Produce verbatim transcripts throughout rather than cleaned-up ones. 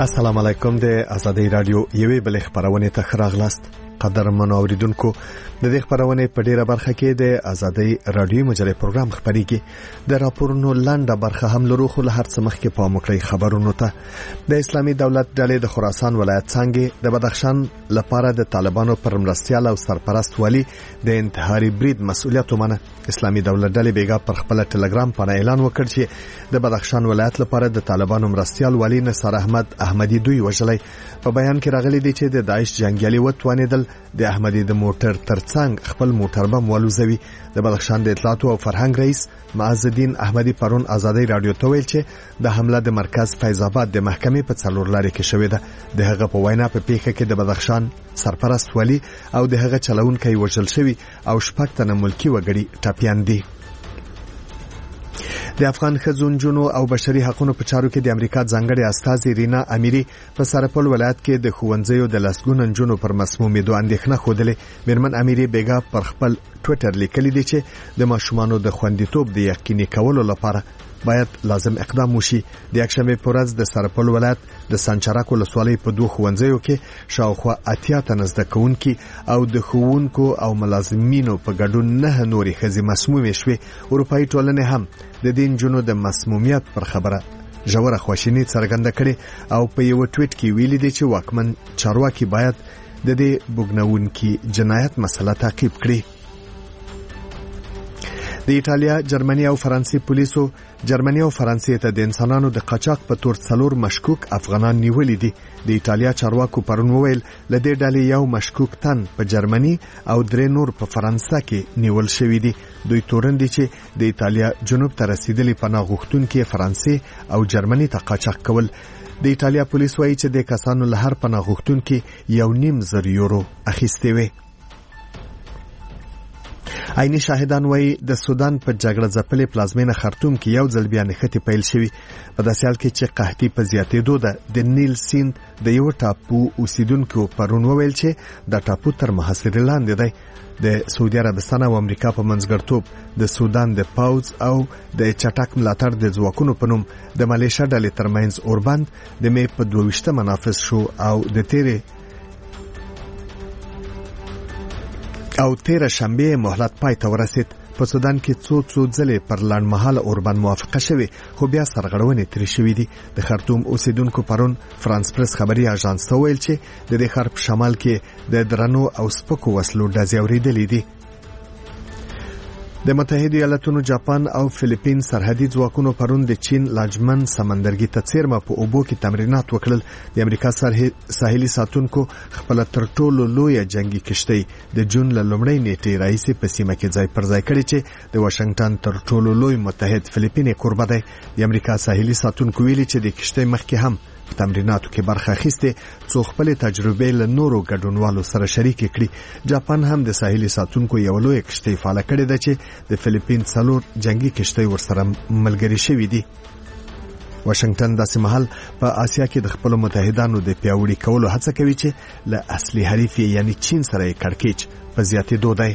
السلام علیکم. د آزادۍ رادیو یوې بل خبرونه ته خراغلاست. قدرمنو اوریدونکو، د دې خبرونه په ډیره برخه کې د آزادۍ رادیو مجلې پروګرام خبريږي. د راپورونو لاندې برخه هم لرو، خو له هر څه مخکې په مکړی خبرونو ته. د اسلامي دولت ډلې د خراسان ولایت څنګه د بدخشان لپاره د طالبانو پر مرستيال او سرپرست والی د انتحاري برید مسؤلیت ومنه. اسلامي دولت ډلې بیګا پر خپل ټلګرام باندې اعلان وکړ چې د بدخشان ولایت لپاره د طالبانو مرستيال والی نصر احمد احمدی دوی وژلای. په بیان کې راغلي دي چې د داعش جنگیالي وتوانیدل د احمدی د موټر ترڅنګ خپل موټر بم ولوزوي. د بدخشان د اطلاعات او فرهنګ رئیس معز الدین احمدی پرون آزادۍ رادیو ته ویل چې د حمله د مرکز فیض آباد د محکمې په څلور لارې کې شوې ده. د هغه په وینا په پیښه کې د بدخشان سرپرست والی او د هغه چلونکي وژل شوی او شپږ تنه ملکی وګړي ټاپیان دي. د افغان ښځو جنو او بشري حقوقو په چارو کې د امریکا ځانګړي استازي رینا امیری په سرپل ولایت کې د خوندزیو د لسګون جنو پر مسمومیدو اندېښنه خوده. میرمن امیری بیګا پر خپل ټوئیټر لیکلي دي چې د ماشومانو د خوندیتوب د یقیني کولو لپاره باید لازم اقدام وشي. د یکشنبه په ورځ د سرپل ولایت د سنچرک ولسوالۍ په دوه خوندزیو کې شاوخوا اتیا تنه زده کوونکي او د ښوونکو او ملازمینو په ګډون نه نورې ښځې مسمومې شوې. اروپایي ټولنې هم د دین جنو د مسمومیت پر خبره ژوره خواشیني څرګنده کړې او په یو ټویټ کې ویلي دي چې واکمن چارواکي باید د دې بوګناونکي جنایت مسله تعقیب کړي. د ایټالیا، جرمني او فرانسې پولیسو جرمني او فرانسې ته د انسانانو د قاچاق په تور څلور مشکوک افغانان نیولې دي. د ایټالیا چارواکو پرون وویل ل دې ډلې یو مشکوک تن په جرمني او درې نور په فرانسه کې نیول شوی دي. دوی تورن دي چې د ایټالیا جنوب ته رسیدلي پناه غوښتونکي فرانسې او جرمني ته قاچاق کول. د ایټالیا پولیس وایي چې د کسانو له هر پناه غوښتونکي یو نیم زر یورو اخیستي وي. عیني شاهدان وایي د سودان په جګړه ځپلې پلازمینه خرطوم کې یو ځل بیا نښتې پیل شوي. په داسې حال کې چې قحطي په زیاتېدو ده. د نیل سیند د یو ټاپو اوسیدونکو پرون وویل چې د ټاپو تر محاصرې لاندې دی. د سعودي عربستان او امریکا په منځګړتوب د سودان د پاوز او د چټک ملاتړ د ځواکونو په نوم د ملیشیا ډلې ترمنځ اوربند د مې په دوه ویشتمه منافذ شو او د تیرې او تیره شنبه مهلت پای ته ورسید. په سودان کې څو څو ځلې پر لنډمهاله اوربند موافقه شوه، خو بیا سرغړونې ترې شوې دي. د خرطوم اوسیدونکو پرون فرانس پریس خبري اژانس ته ویل چې د دې ښار په شمال کې د درنو او سپکو وسلو ډزې اورېدلې دي. د متحده ایالاتونو، جاپان او فلیپین سرحدي ځواکونو پرون د چین لاجمن سمندرګي ته څیرمه په اوبو کې تمرینات وکړل. د امریکا ساحلي ساتونکو خپل تر ټولو لوی جنگي کشتۍ د جون له لومړۍ نیټې راهیسې په سیمه کې ځای پر ځای کړي چې د واشنگټن تر ټولو لوی متحد فلیپین کوربه دی. د امریکا ساحلي ساتونکو ویلي چې د کشتۍ مخکې هم په تمریناتو کې برخه اخیسته، څو خپل تجربې له نورو ګډونوالو سره شریک کړي. جاپان هم د ساحلي ساتونکو یو لوی کشتۍ فعال کړي ده چې د فلیپین څلور جنگي کشتۍ ورسره ملګري شوي دي. واشنگټن داسې مهال په آسیا کې د خپل متحدانو د پیاوړي کولو هڅه کوي چې له اصلي حریف یعنی چین سره یې کړکېچ په زیاتېدو دی.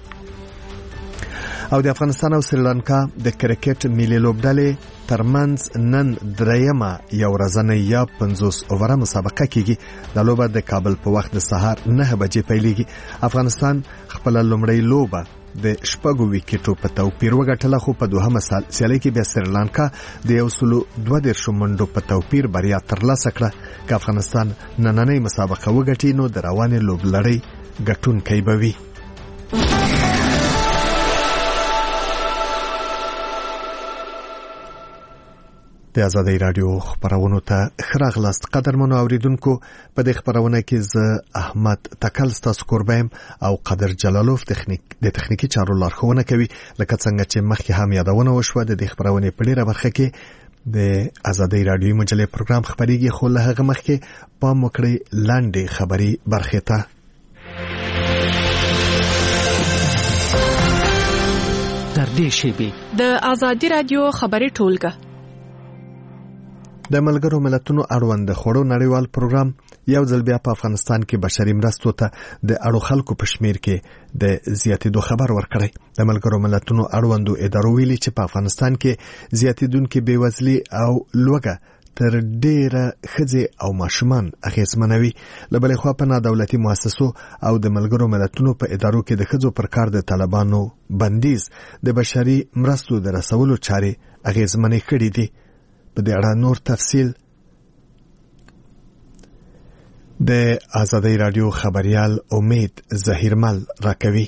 او د افغانستان او سریلانکا د کرکټ ملي لوبډلې ترمنځ نن دریمه یو ورځنۍ یا پنځوس اووره مسابقه کیږي. د لوبه د کابل په وخت د سهار نه بجې پیلېږي. افغانستان خپل لومړی لوبه د شپږو ویکټو په توپیر وګټله، خو په دوهمه سیالۍ کې بیا سریلانکا د یو سلو دوه دېرشو منډو په توپیر بریا ترلاسه کړه. که افغانستان نننۍ مسابقه وګټي نو د روانې لوبلړۍ ګټونکی به وي. د آزادۍ رادیو خبرونو ته خراغلاست. قدرمنو اوریدونکو، په دې خبرونه کې زه احمد تکل ستاسو قربایم او قدر جلالوف تخنیک د تخنیکی چارو لارښوونه کوي. لکه څنګه چې مخکې هم یادونه وشوه، د دې خبرونه په ډیره برخه کې د آزادۍ رادیو مجلې پروګرام خبريږي، خو له هغه مخکې پام وکړئ لاندې خبري برخه ته. تر دې شیبې د آزادۍ رادیو خبري ټولګه د ملګرو ملتونو اړوند خړو نړیوال پروګرام یو ځل بیا په افغانستان کې بشري مرستو ته د اړو خلکو په شمیر کې د زیاتېدو خبر ورکړی. د ملګرو ملتونو اړوندو ادارو ویلي چې په افغانستان کې زیاتېدونکې بېوزلي او لوږه تر ډیره ښځې او ماشومان اغیزمنوي. له بلې خوا په نادولتي مؤسسو او د ملګرو ملتونو په ادارو کې د ښځو پر کار د طالبانو بندیز د بشري مرستو د رسولو چارې اغیزمنې کړې دي. په دې اړه نور تفصیل د آزادۍ رادیو خبريال امید ظهیرمل راکوي.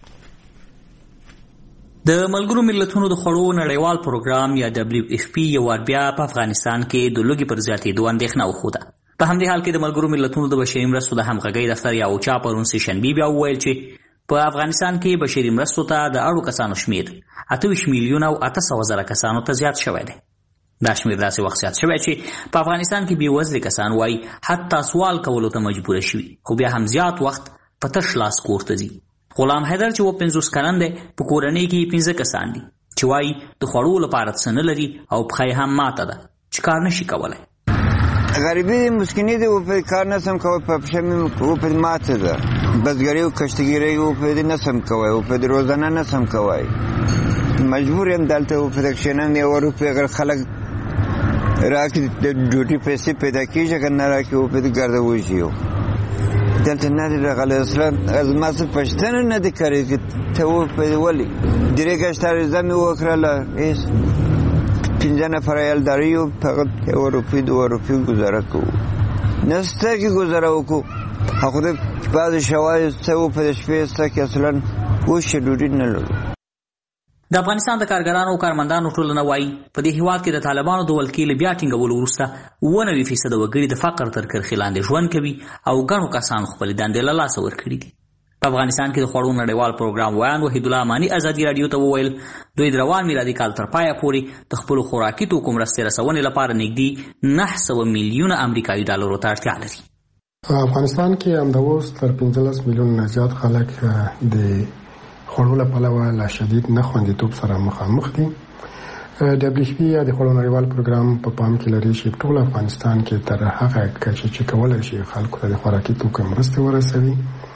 د ملګرو ملتونو د خوړو نړیوال پروګرام یا دبلیو اف پی یو وار بیا په افغانستان کې د لوږې پر زیاتېدو اندېښنه وښوده. په همدې حال کې د ملګرو ملتونو د بشري مرستو د همغږۍ دفتر یا اوچا پرون سهشنبې بیا وویل چې په افغانستان کې بشري مرستو ته د اړو کسانو شمیر اته ویشت میلیونه او اته سوه زره کسانو ته زیات شوی دی. دا شمیر داسې وخت زیات شوی چې په افغانستان کې بېوزلي کسان وایي حتی سوال کولو ته مجبوره شوي، خو بیا هم زیات وخت په تش لاس کور ته ځي. غلام حیدر چې و پنځوس کلن دی، په کورنۍ کې پنځه کسان دي چې وایي د خوړو لپاره څه نه لري او پښه یې هم ماته ده چې کار نشي کولی. غریبی مسکینی دی و په کار نسم کوی، په پښه مې و په ماته ده، بزګري او کښتګیري و په نسم کوی، و په روزانه نسم کوی، مجبور یم دلته و په کښینم دی ورو په غیر خلک راکې د ډیوټي پیسې پیدا کیږي که نه راکې و په ګرده وشي. دلته نه دی راغلی اصلا از ما څه پوښتنه نه دی کړې چې ته وپوهېدې ولې. درې ګشته عریضه مې وکړله، هېڅ پنځه نفره عیالداري یو، فقط یوه روپۍ دوه روپۍ ګزاره کوو، نه سترګې ګزاره وکړو. خدای بعضې شوایي څه وپوهېده شپې سته کې اصلا وشي ډوډۍ نه لرو. د افغانستان د کارګرانو او کارمندانو ټولنه وایي په دې هیواد کې د طالبانو د ولکې له بیا ټینګولو وروسته اووه نوي فیصده وګړي د فقر تر کرښې لاندې ژوند کوي او ګڼو کسانو خپلې دندې له لاسه ورکړي دي. په افغانستان کې د خوړو نړیوال پروګرام ویان وحیدالله اماني ازادي راډیو ته وویل دوی د روان میلادي کال تر پایه پورې د خپلو خوراکي توکو مرستې رسونې لپاره نږدې نهه سوه میلیونه امریکایي ډالرو ته اړتیا لري. افغانستان کې همداوس تر پنځلس میلیونه زیات خلک د خوړو له پلوه له شدید نه خوندیتوب سره مخامخ دي. دبلیو اف پی یا د خوړو نړیوال پروګرام په پام کې لري چې ټول افغانستان کې تر هغه کچې چې کولی شي خلکو ته د خوراکي توکو مرستې ورسوي.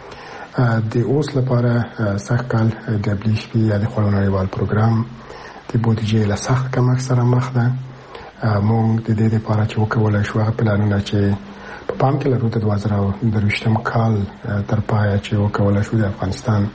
د اوس لپاره سږ کال دبلیو اف پی یا د خوړو نړیوال پروګرام د بودیجې له سخت کمښت سره مخ ده. موږ د دې لپاره چې وکولی شو هغه پلانونه چې په پام کې لرو د دوه زره درویشتم کال تر پایه چې وکولی شو د افغانستان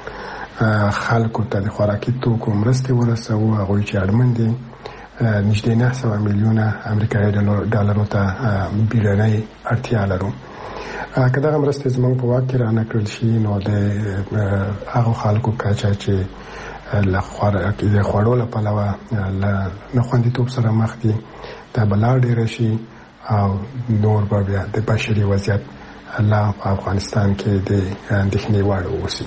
خلکو ته د خوراکي توکو مرستې ورسوو، هغوی چې اړمن دي نږدې نهه سوه میلیونه امریکایي ډالرو ته بیړنۍ اړتیا لرو. که دغه مرستې زموږ په واک کې رانه کړل شي نو د هغو خلکو کچه چې له خوړو له پلوه له ناخوندیتوب سره مخ دي دا به لا ډېره شي او نور به بیا د بشري وضعیت لا په افغانستان کې د اندېښنې وړ واوسي.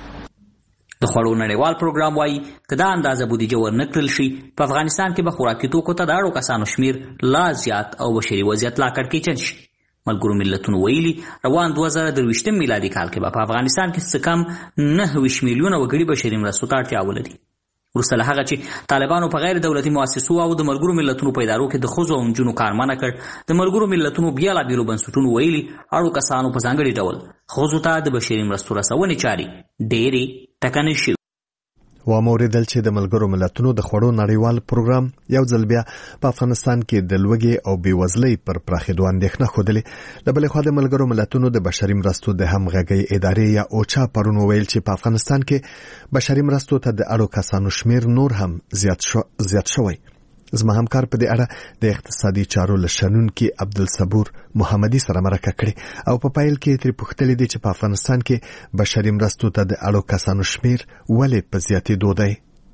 د خوړو نړیوال پروګرام وایي که دا اندازه بودیجه ورنه کړل شي په افغانستان کې به خوراکي توکو ته د اړو کسانو شمیر لا زیات او بشري وضعیت لا کړکېچن شي. ملګرو ملتونو ویلي روان دوه زره درویشتم میلادي کال کې به په افغانستان کې څه کم نهه ویشت میلیونه وګړي بشري مرستو ته اړتیا ولري. وروسته له هغه چې طالبانو په غیر دولتي مؤسسو او د ملګرو ملتونو په ادارو کې د ښځو او نجونو کار منع کړ، د ملګرو ملتونو بېلابېلو بنسټونو ویلي اړو کسانو په ځانګړي ډول ښځو ته د بشري مرستو رسونې چارې ډېرې ټکنۍ شوې. و موریدل چې د ملګرو ملتونو د خوړو نړیوال پروګرام یو ځل بیا په افغانستان کې د لوږې او بېوزلۍ پر پراخېدو اندېښنه ښودلې. له بلې خوا د ملګرو ملتونو د بشري مرستو د همغږۍ ادارې یا اوچا پرون وویل چې په افغانستان کې بشري مرستو ته د اړو کسانو شمیر نور هم زیات شو زیات شوی. زما همکار په دې اړه د اقتصادي چارو له شنونکي عبدالصبور محمدي سره مرکه کړې او په پایل کې ترې پوښتلې دي چې په افغانستان کې بشري مرستو ته د اړو کسانو شمیر ولې په زیاتېدو دی.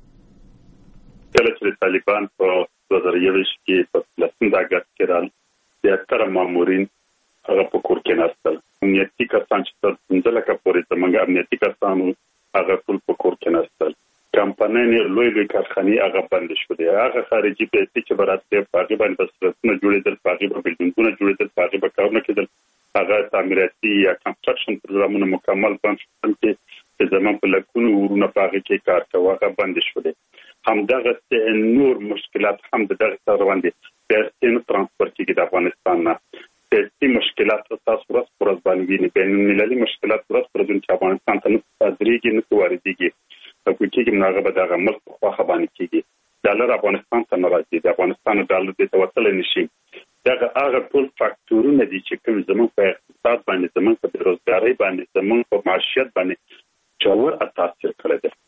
کله چې طالبان په دوه زره یوویشت کې په لسم د اګست کې رال زیاتره مامورین هغه په کور کې ناستل. امنیتي کسان چې تر پنځه لکه پورې زموږ امنیتي کسانو هغه ټول په کور کې ناستل. کمپنۍ لوی لوی کارخانې هغه بند شولې. هغه خارجي پیسې چې به راتلې په هغې باندې به سړکونه جوړېدل، په هغې به بلډینګونه جوړېدل، په هغې به کارونه کېدل. هغه تعمیراتي یا کنسټرکشن پروګرامونه مکمل بند شول چې زموږ په لکونو ورونه په هغې کې کار کوه هغه بند شولې. همدغسې نور مشکلات هم د دغه سره روان دي. پیسې نه ترانسفر کېږي د افغانستان نه. پیسې مشکلات تاسو ورځ په ورځ باندې وینئ. بین المللي مشکلات ورځ په ورځ چې افغانستان ته نه صادرېږي نه واردېږي. په کوچېږي نو هغه به دغه ملک په خواښه باندې کېږي. ډالر افغانستان ته نه راځي. د افغانستان ډالر دې ته وتلی نه شي. دا هغه ټول فاکتورونه دي چې کوم زموږ په اقتصاد باندې زموږ په بیروزګارۍ باندې زموږ په معیشت باندې جوړ تاثیر کړی دی.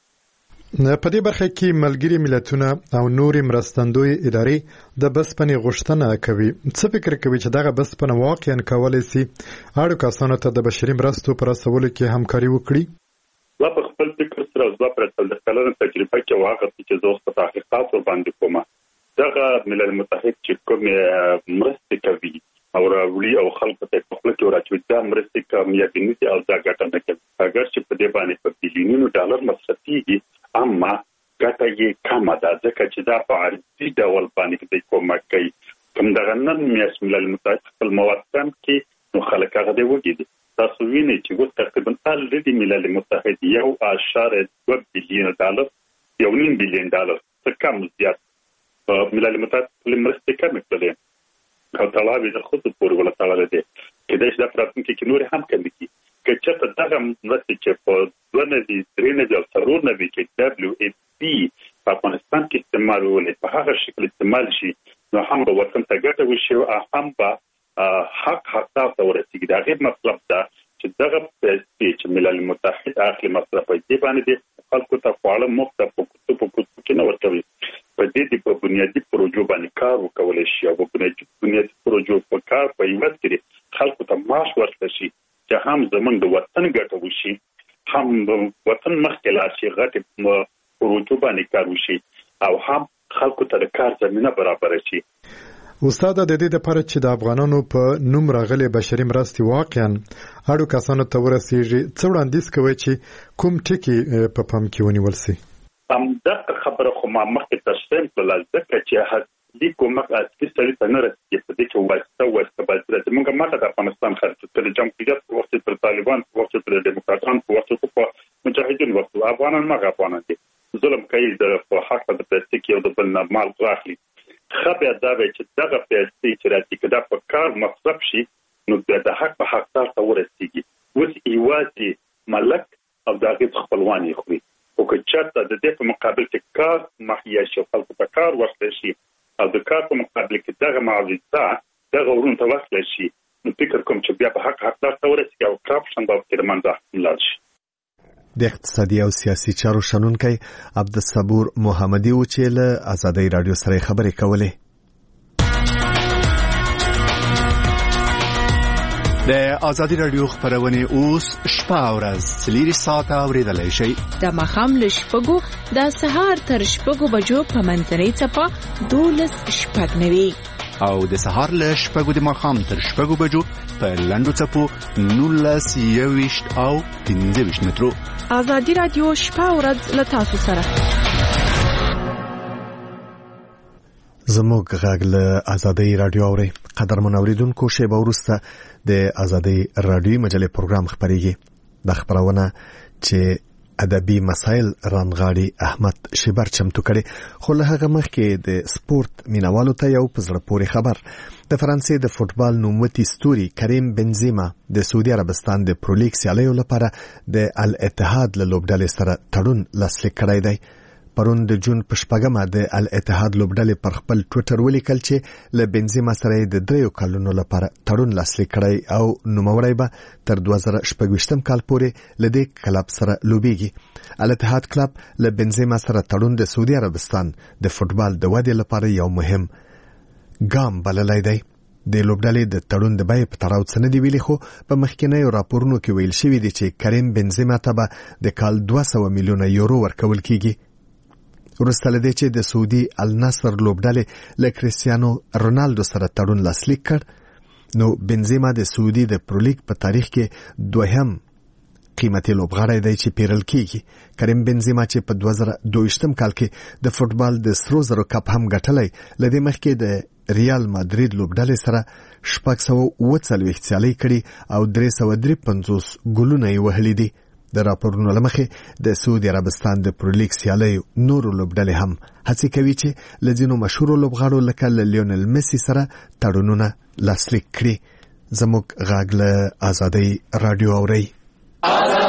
په دې برخه کې ملګري ملتونه او نورې مرستندوی ادارې د بسپنې غوښتنه کوي. څه فکر کوي چې دغه بسپنه واقعا کولی سي اړو کسانو ته د بشري مرستو پر رسولو کې همکاري وکړي؟ لا په خپل فکر سره زما پر څلور کلنه تجربه کې واقع چې زه اوس په تحقیقات باندې کوم دغه ملل متحد چې کوم مرستې کوي او راوړي او خلکو ته په خپل کې راچوي دا مرستې کامیابې نه دي او دا ګټه نه کوي. اگر چې په دې باندې په بلیونونو ډالر مصرفېږي اما ګټه یې کمه ده ځکه چې دا په عرضي ډول باندې د کومک کوي. کوم دغه نن میاشت ملل متحد خپل مواد کم کې نو خلک هغه دی وګړي تاسو وینئ چې وو تقریبا الریډي ملل متحد یو اشاره دوه بلیون ډالر یو نیم بلیون ډالر څخه کم زیات ملل متحد لمرستې کم کړي او طلبه د خود پورې ولا تعالی دې کله چې د پراتونکو کې نور هم کم دي که چې دغه مرستې چې په دونه دي درې نه د ضرور نه وي چې دبليو اف پی په افغانستان کې استعمال ولې په هغه شکل استعمال شي نو هم به وطن ته ګټه وشي او هم به حق حق ته ورسیږي. دا غیر مطلب دا چې دغه پیسې چې ملل متحد اخلي مصرف دي باندې خلکو ته فعال مفت په کوټو په کوټو کې نه ورکوي. په دې د په بنیادی پروژو باندې کار وکول شي او په بنیادی بنیادی پروژو په کار په یوت کې خلکو ته معاش ورکړي شي چې هم زمونږ د وطن ګټه وشي هم وطن مخکې لا شي غټ پروژو باندې کار وشي او هم خلکو ته د کار زمينه برابر شي. استاد د دې لپاره چې د افغانانو په نوم راغلي بشري مرستې واقعا اړو کسانو ته ورسیږي څه وړاندیز کوي چې کوم ټکي په پام کې ونیول شي؟ هم دا خبره خو ما مخکې تشریح کړل ځکه چې هڅې کومه اصلي سړي ته نه رسېږي په دې کې واسطه واسطه باید موږ ماته د افغانستان خلک تر جمهوریت په وخت پر طالبان په وخت پر ډیموکراتان په وخت په مجاهدین وخت افغانان ما افغانان دي ظلم کوي د حق د پلاستیک یو د بل مال راخلي خبر دا وی چې دغه پیسې چې راځي کدا په کار مصرف شي نو د حق په حق ته ورسیږي. اوس ایواتي ملک او دغه خپلوان یې خوري او که چاته د دې په مقابل کې کار مخیا شي خلکو په کار ورسل شي او د کار په مقابل کې دغه معاوضه دغه ورون ته ورسل شي نو فکر کوم چې بیا په حق حق ته ورسیږي او کرپشن به تر منځه لاړ شي. د اقتصادي او سیاسي چارو شنونکی عبدالصبور محمدي و چې له آزادۍ رادیو سره خبرې کولې. د آزادۍ رادیو خبرونه اوس شپه او ورځ څلور ساعته اوریدلای شئ. د مخام له شپږو د سهار تر شپږو بجو په منځنۍ څپه دولس شپږ نوي او د سهار له شپږو د مخام تر شپږو بجو په لنډو څپو نولس یويشت او پنځه ویشت مترو. آزادۍ رادیو شپه او ورځ له تاسو سره. زموږ غږ له آزادۍ رادیو اوري. قدرمن اوریدونکو شیبه وروسته د آزادۍ رادیو مجلې پروګرام خبريږي. د خبرونه چې ادبي مسائل رانغاړي احمد شبر چمتو کړي خو له هغه مخکې د سپورت مینوالو ته یو پزړه پورې خبر. د فرانسې د فوتبال نوموتی ستوري کریم بنزیما د سعودي عربستان د پرولیګ سیالیو لپاره د الاتحاد له لوبډلې سره تړون لاسلیک کړی دی. پرون د جون په شپږمه د الاتحاد لوبډلې پر خپل ټویټر ولیکل چې له بنزیما سره د دریو کلونو لپاره تړون لاسلیک کړی او نوموړی به تر دوه زره شپږ کال پورې له دې کلب سره لوبېږي. الاتحاد کلب له بنزیما سره تړون د سعودي عربستان د فوتبال د ودې لپاره یو مهم ګام بللی دی. د لوبډلې د تړون د بیې په تړاو څه نه دی ویلي خو په مخکینیو راپورونو کې ویل شوي دي چې کریم بنزیما ته به د کال دوه سوه میلیونه یورو ورکول کیږي. ورسته لدې چې د سعودي النصر لوبډلې له کریستیانو رونالدو سره تړون لاسلیک کړ نو بنزیما د سعودي د پرولیګ په تاریخ کې دوهم قیمتي لوبغاړی دی چې پیرل کیږي. کریم بنزیما چې په دوه زره دوه کال کې د فوتبال د سرو زرو کپ هم ګټلی لدې مخکې د ریال مادرید لوبډلې سره شپږ سوه اووه څلوېښت سیالۍ کړي او درې سوه درې پنځوس ګولونه یې وهلي دي. د راپورونو له مخې د سعودي عربستان د پرولیګ سیالیو نورو لوبډلې هم هڅې کوي چې له ځینو مشهورو لوبغاړو لکه له لیونل میسي سره تړونونه لاسلیک کړي. زموږ غږ له آزادۍ رادیو اوري.